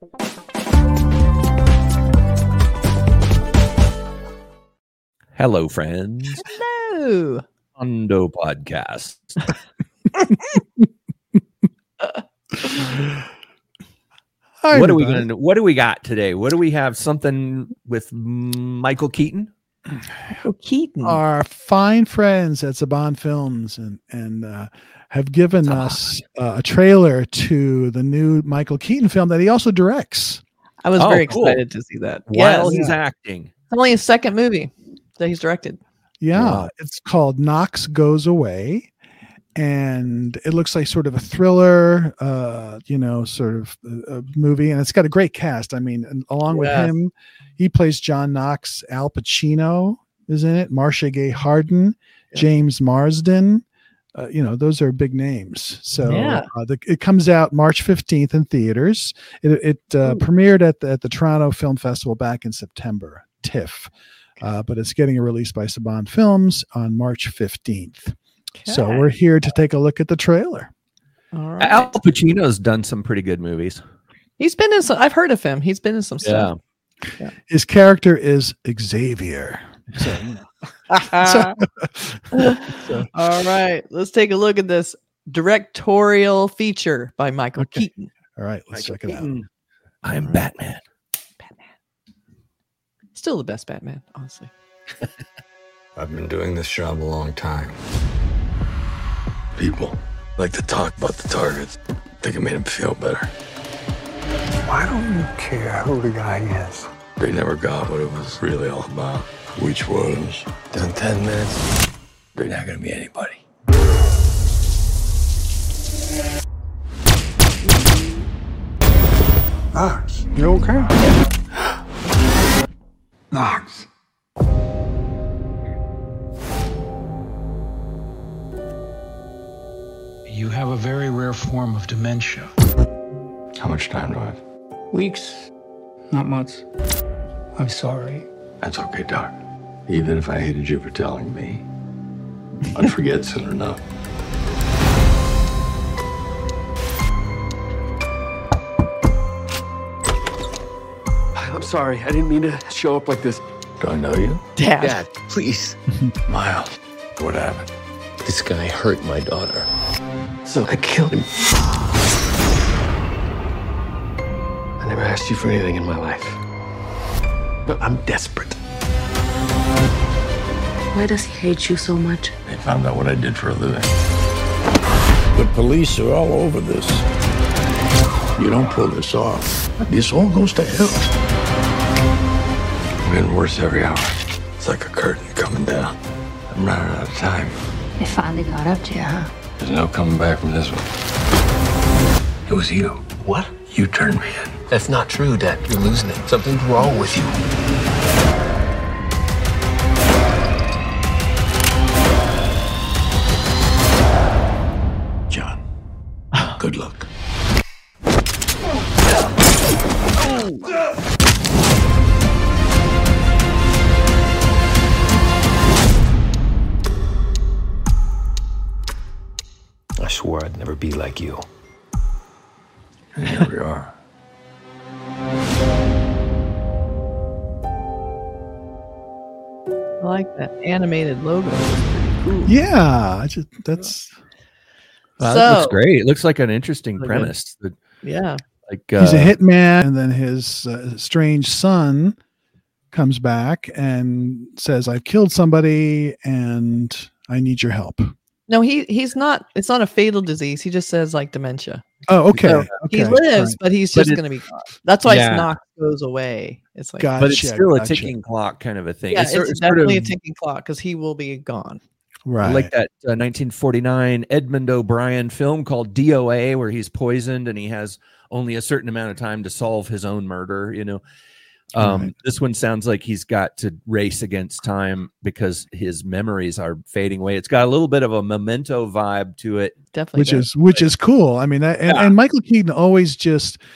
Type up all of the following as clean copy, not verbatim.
Hello, friends. Hello. Hondo Podcast. Hi, What do we got today? What do we have? Something with Michael Keaton? Michael Keaton. Our fine friends at Saban Films and have given us a trailer to the new Michael Keaton film that he also directs. I was very excited to see that. While he's acting. It's only his second movie that he's directed. Yeah, Wow. It's called Knox Goes Away, and it looks like sort of a thriller, sort of a movie, and it's got a great cast. I mean, along with him, he plays John Knox. Al Pacino is in it. Marcia Gay Harden, James Marsden. Those are big names. So it comes out March 15th in theaters. It premiered at the Toronto Film Festival back in September, TIFF. But it's getting a release by Saban Films on March 15th. Okay. So we're here to take a look at the trailer. All right. Al Pacino's done some pretty good movies. He's been in some. I've heard of him. He's been in some stuff. Yeah. His character is Xavier. So, all right. Let's take a look at this directorial feature by Michael Keaton. All right. Let's check it out. I'm Batman. Still the best Batman, honestly. I've been doing this job a long time. People like to talk about the targets. Think it made them feel better. Why don't you care who the guy is? They never got what it was really all about. Which was, in 10 minutes, they're not gonna be anybody. Knox, you okay? Knox. You have a very rare form of dementia. How much time do I have? Weeks, not months. I'm sorry. That's okay, Doc. Even if I hated you for telling me, I'd forget soon enough. I'm sorry. I didn't mean to show up like this. Do I know you? Dad, please. Miles, what happened? This guy hurt my daughter. So I killed him. I never asked you for anything in my life. But I'm desperate. Why does he hate you so much? They found out what I did for a living. The police are all over this. You don't pull this off, this all goes to hell. I'm getting worse every hour. It's like a curtain coming down. I'm running out of time. They finally got up to you, huh? There's no coming back from this one. It was you. What? You turned me in. That's not true, Dad. You're losing it. Something's wrong with you. John, good luck. I swore I'd never be like you. And here we are. I like that animated logo. It's pretty cool. Yeah, that's. Wow, that looks great. It looks like an interesting premise. Yeah. Like he's a hitman, and then his strange son comes back and says, "I've killed somebody, and I need your help." No, he's not. It's not a fatal disease. He just says like dementia. Oh, okay. So he lives, but he's just going to be gone. That's why it's Knox Goes Away. It's like, Gotcha, but it's still a ticking clock kind of a thing. Yeah, it's definitely sort of a ticking clock because he will be gone. Right. Like that 1949 Edmund O'Brien film called DOA, where he's poisoned and he has only a certain amount of time to solve his own murder. Right. This one sounds like he's got to race against time because his memories are fading away. It's got a little bit of a Memento vibe to it, Definitely, which is cool. I mean, and Michael Keaton always just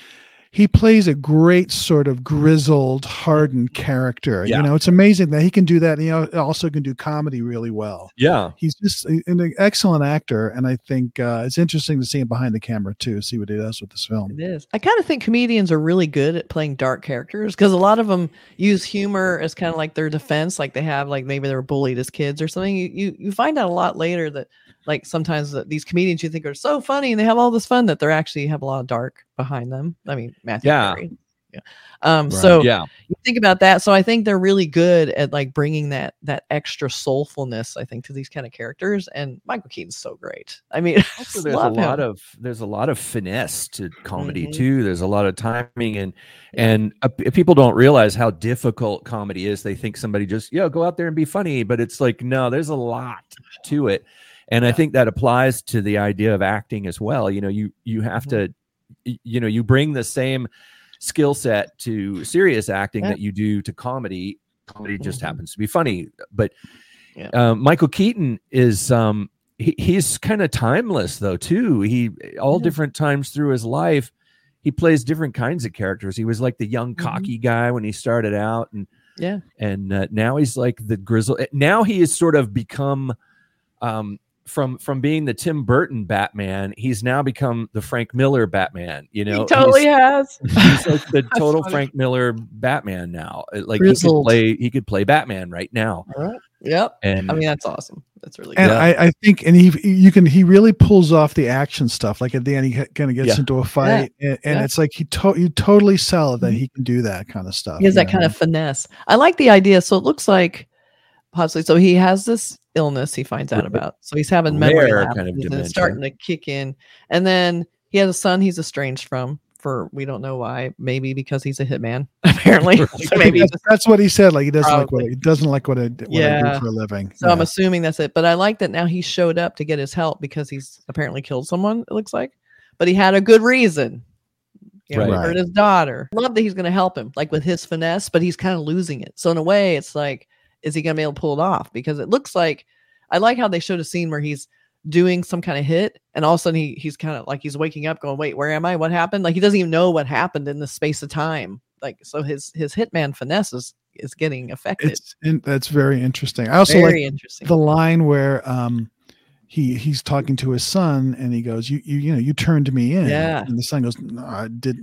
he plays a great sort of grizzled, hardened character. Yeah. You know, it's amazing that he can do that. And he also can do comedy really well. Yeah. He's just an excellent actor. And I think it's interesting to see him behind the camera too, see what he does with this film. It is. I kind of think comedians are really good at playing dark characters because a lot of them use humor as kind of like their defense. Like they have, like maybe they were bullied as kids or something. You find out a lot later that like sometimes these comedians you think are so funny and they have all this fun that they're actually have a lot of dark behind them. I mean, Matthew Perry. Yeah. So you think about that. So I think they're really good at like bringing that extra soulfulness, I think, to these kind of characters. And Michael Keaton's so great. I mean, also, there's a lot of finesse to comedy too. There's a lot of timing and people don't realize how difficult comedy is. They think somebody just go out there and be funny, but it's like no, there's a lot to it. And I think that applies to the idea of acting as well. You know, you have to, you bring the same skill set to serious acting that you do to comedy. Comedy just happens to be funny. But Michael Keaton is he's kind of timeless though too. He different times through his life, he plays different kinds of characters. He was like the young cocky guy when he started out, and now he's like the grizzle. Now he has sort of become from being the Tim Burton Batman, he's now become the Frank Miller Batman. You know, he totally has. He's like the total Frank Miller Batman now. Like he could play Batman right now. All right. Yep. And I mean, that's awesome. That's really good. And I think, and he really pulls off the action stuff. Like at the end, he kind of gets into a fight, and it's like you totally sell it that he can do that kind of stuff. He has that kind of finesse. I like the idea. So it looks like possibly, so he has this illness he finds out about. So he's having memory lapses kind of and it's starting to kick in. And then he has a son he's estranged from for we don't know why. Maybe because he's a hitman, apparently. So maybe that's what he said. Like he doesn't like what I do for a living. So I'm assuming that's it. But I like that now he showed up to get his help because he's apparently killed someone, it looks like. But he had a good reason. He hurt his daughter. I love that he's going to help him, like with his finesse, but he's kind of losing it. So in a way, it's like, is he going to be able to pull it off? Because it looks like, I like how they showed a scene where he's doing some kind of hit and all of a sudden he's kind of like, he's waking up going, wait, where am I? What happened? Like he doesn't even know what happened in the space of time. Like, so his hitman finesse is getting affected. That's very interesting. I also like the line where, he's talking to his son and he goes, you turned me in. Yeah. And the son goes, no, I did.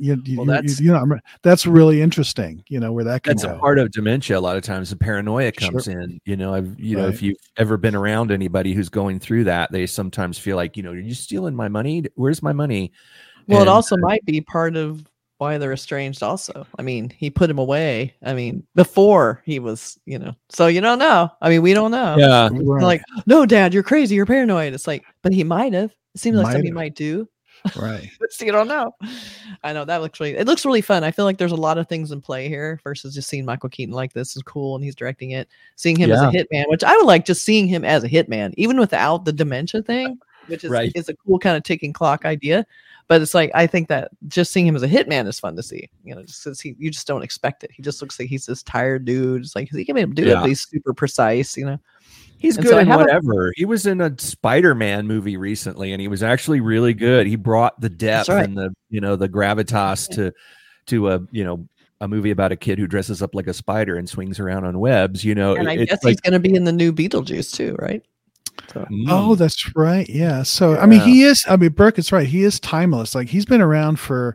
That's really interesting. You know, where that can that's go. A part of dementia. A lot of times the paranoia comes in, you know, if you've ever been around anybody who's going through that, they sometimes feel like, are you stealing my money? Where's my money? Well, it also might be part of why they're estranged also. I mean, he put him away. I mean, before he was, so you don't know. I mean, we don't know. Yeah. Like, no, Dad, you're crazy. You're paranoid. It's like, but he might have. It seems like something he might do. Right. But you don't know. I know it looks really fun. I feel like there's a lot of things in play here versus just seeing Michael Keaton like this is cool and he's directing it. Seeing him as a hitman, which I would like just seeing him as a hitman, even without the dementia thing, which is a cool kind of ticking clock idea. But it's like, I think that just seeing him as a hitman is fun to see, just because you just don't expect it. He just looks like he's this tired dude. It's like, he can be able to do it, but he's super precise, He's good in whatever. He was in a Spider-Man movie recently, and he was actually really good. He brought the depth and the gravitas to a movie about a kid who dresses up like a spider and swings around on webs. And I guess he's going to be in the new Beetlejuice too, right? So. Oh, that's right. Yeah. So, I mean, Burke is right. He is timeless. Like he's been around for,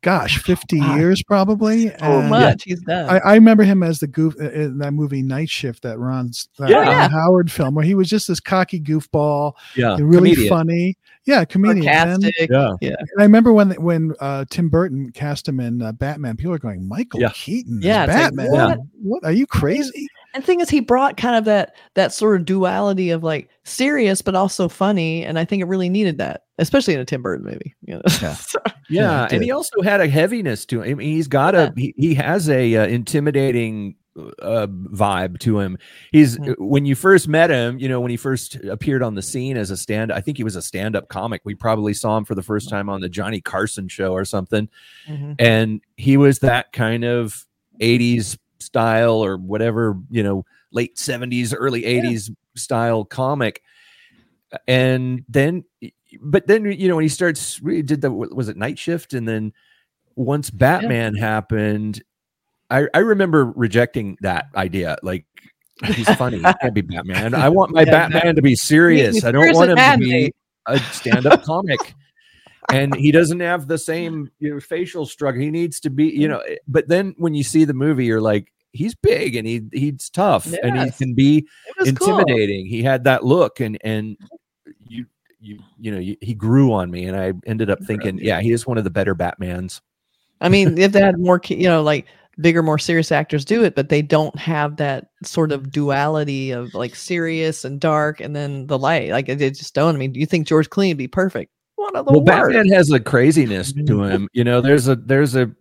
50 years probably. So much. He's done. I remember him as the goof in that movie Night Shift, that Ron Howard film, where he was just this cocky goofball. Yeah. And really funny. Yeah. Comedian. Sarcastic. And I remember when Tim Burton cast him in Batman, people are going, Michael Keaton. Yeah. Batman. Like, what? Are you crazy? And the thing is, he brought kind of that sort of duality of like serious, but also funny. And I think it really needed that, especially in a Tim Burton movie. Yeah. And he also had a heaviness to him. I mean, he's got he has a intimidating vibe to him. He's when you first met him, when he first appeared on the scene as I think he was a stand-up comic. We probably saw him for the first time on the Johnny Carson show or something. And he was that kind of 80s style or whatever, late 70s, early 80s style comic. And then, when he starts, did was it Night Shift? And then once Batman happened, I remember rejecting that idea. Like, he's funny. He can't be Batman. I want my Batman to be serious. I don't want him to be a stand-up comic. And he doesn't have the same facial structure. He needs to be, but then when you see the movie, you're like, he's big and he's tough and he can be intimidating. Cool. He had that look and he grew on me, and I ended up thinking, he is one of the better Batmans. I mean, if they had more, like bigger, more serious actors do it, but they don't have that sort of duality of like serious and dark and then the light. Like they just don't. I mean, do you think George Clooney would be perfect? One of the worst. Batman has a craziness to him. There's a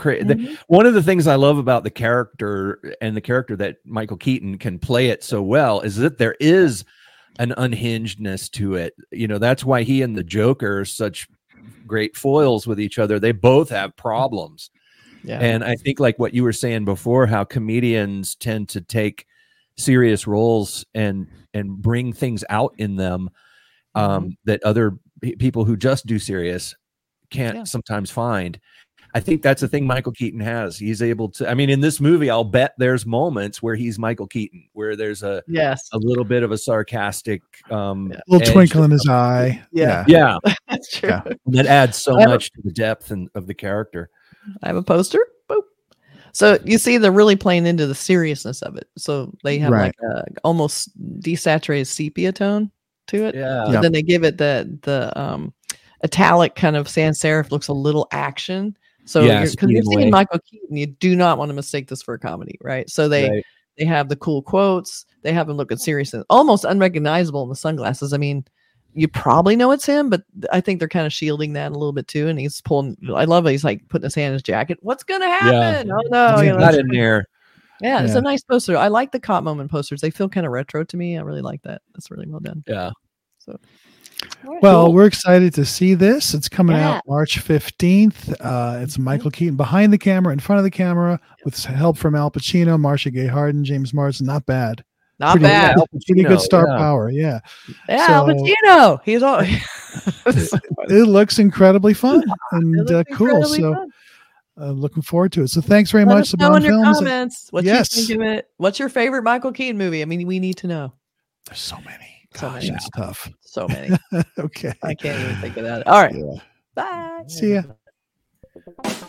one of the things I love about the character and the character that Michael Keaton can play it so well is that there is an unhingedness to it. That's why he and the Joker are such great foils with each other. They both have problems. Yeah. And I think like what you were saying before, how comedians tend to take serious roles and bring things out in them that other people who just do serious can't sometimes find. I think that's the thing Michael Keaton has. He's able to, I mean, in this movie, I'll bet there's moments where he's Michael Keaton, where there's a little bit of a sarcastic, little twinkle in his eye. Yeah. That's true. Yeah. And that adds so much to the depth of the character. I have a poster. Boop. So you see, they're really playing into the seriousness of it. So they have like a almost desaturated sepia tone to it. Yeah. But then they give it the italic kind of sans serif looks a little action. So because you're seeing Michael Keaton, you do not want to mistake this for a comedy, right? So they have the cool quotes. They have him looking serious and almost unrecognizable in the sunglasses. I mean, you probably know it's him, but I think they're kind of shielding that a little bit too. And he's pulling. I love it. He's like putting his hand in his jacket. What's gonna happen? Oh no! Not in there. Yeah, it's a nice poster. I like the Cop Moment posters. They feel kind of retro to me. I really like that. That's really well done. Yeah. So. Well, we're excited to see this. It's coming out March 15th. It's Michael Keaton behind the camera, in front of the camera, with help from Al Pacino, Marcia Gay Harden, James Marsden. Not bad. Pretty bad. Pretty good star power. Yeah. Yeah, so, Al Pacino. He's all. It looks incredibly fun and cool. So looking forward to it. So thanks very much, Saban Films. Comments. What you think of it? What's your favorite Michael Keaton movie? I mean, we need to know. There's so many. Gosh, it's tough. So many. Okay. I can't even think of that. All right. Bye. See ya.